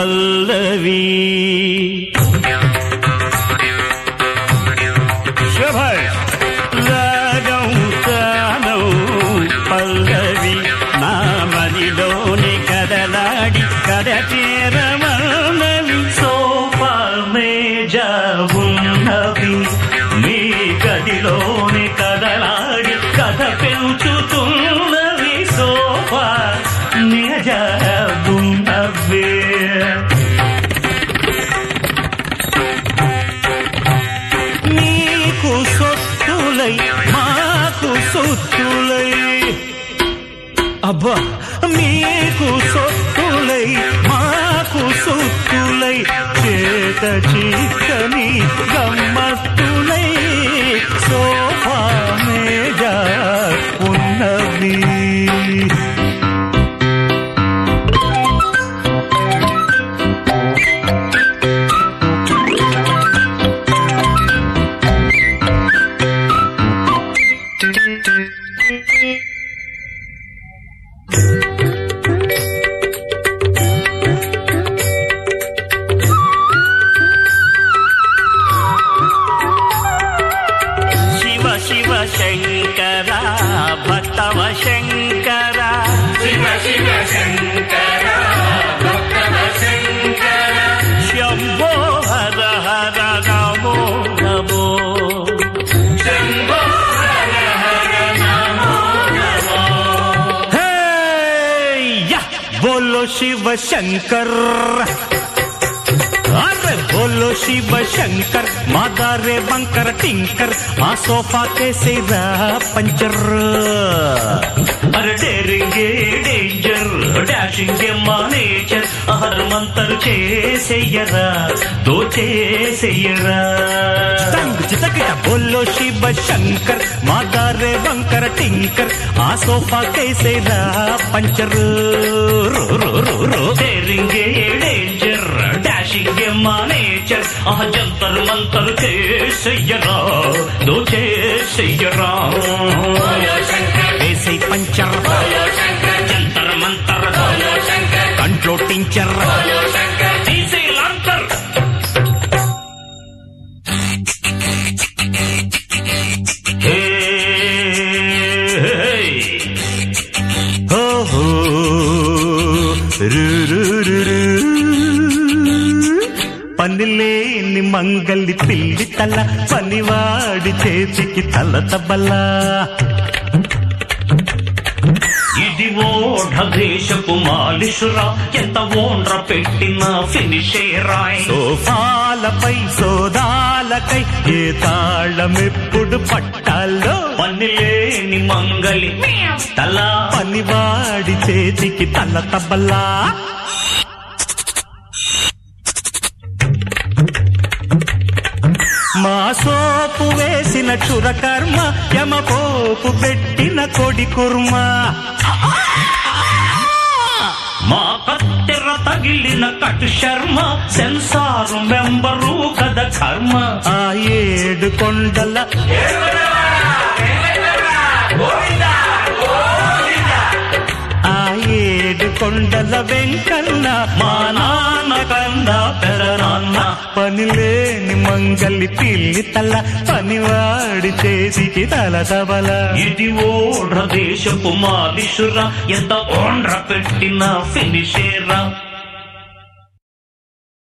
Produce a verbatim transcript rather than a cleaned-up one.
పల్లవి రాగం తానం పల్లవి నా మదిలోని కదలాడి కద చేరమన్నవి సోఫా మేజా ఉన్నవి మీ గదిలోని కదలాడి కథ పెంచుతున్నవి సోఫా మేజా ఉన్నవి నీకు సొత్తులై మాకు సొత్తులై అబ్బా మీకు సొత్తులై మాకు సొత్తులై చేత చిక్కని గమ్మత్తులై సోఫా మేజా ఉన్నవి శంకర భక్తవ శంకర శివ శివ శంకర భక్తవ శంకర శంభో హర హర నమో నమో శంభో హర హర నమో నమో హే యా బోలో శివ శంకర్ अरे बोलो शिव शंकर मादारे बंकर टिंकर आ सोफा कैसे रहा पंचर अरे डेरेंगे डेंजर डैशिंगे मानेचर हर मंत्र చేసేయరా దో చేసేయరా संग चितकटा बोलो शिव शंकर मादारे बंकर टिंकर आ सोफा कैसे रहा पंचर रो रो रो रो डेरेंगे डेंजर डैशिंगे मानेचर आ जंतर मंतर చేసేయరా దో చేసేయరా ऐसे पंचर जंतर मंतर कंट्रो टिंचर తీసే లంతర్ హే हो हो रू रू रू रू పనిలేని మంగలి పిల్లి తల పనివాడి చేతికి తల తబలా ఇది ఓఢ దేశపు మాలిషురా ఎంత ఓండ్ర పెట్టిన ఫినిషేరాయ్ సోఫాలపై సోదాలకై ఏ తాళమెప్పుడు పట్టాలో పనిలేని మంగలి తల పనివాడి చేతికి తల తబలా మా సోపు వేసిన క్షురకర్మ యమపోపు పెట్టిన కొడి కుర్మ మా కత్తెర తగిలిన కటు శర్మ సెన్సారు మెంబరు కద కర్మ ఆ ఏడు కొండల ఆ ఏడు కొండల వెంకన్న మా నాన్న కంద పెదనాన్న పనిలేని మంగలి పిల్లి తల పనివాడి చేతికి తల తబల ఇది ఓఢ దేశపు మాలిషురా ఎంత ఓండ్ర పెట్టిన ఫినిషేరా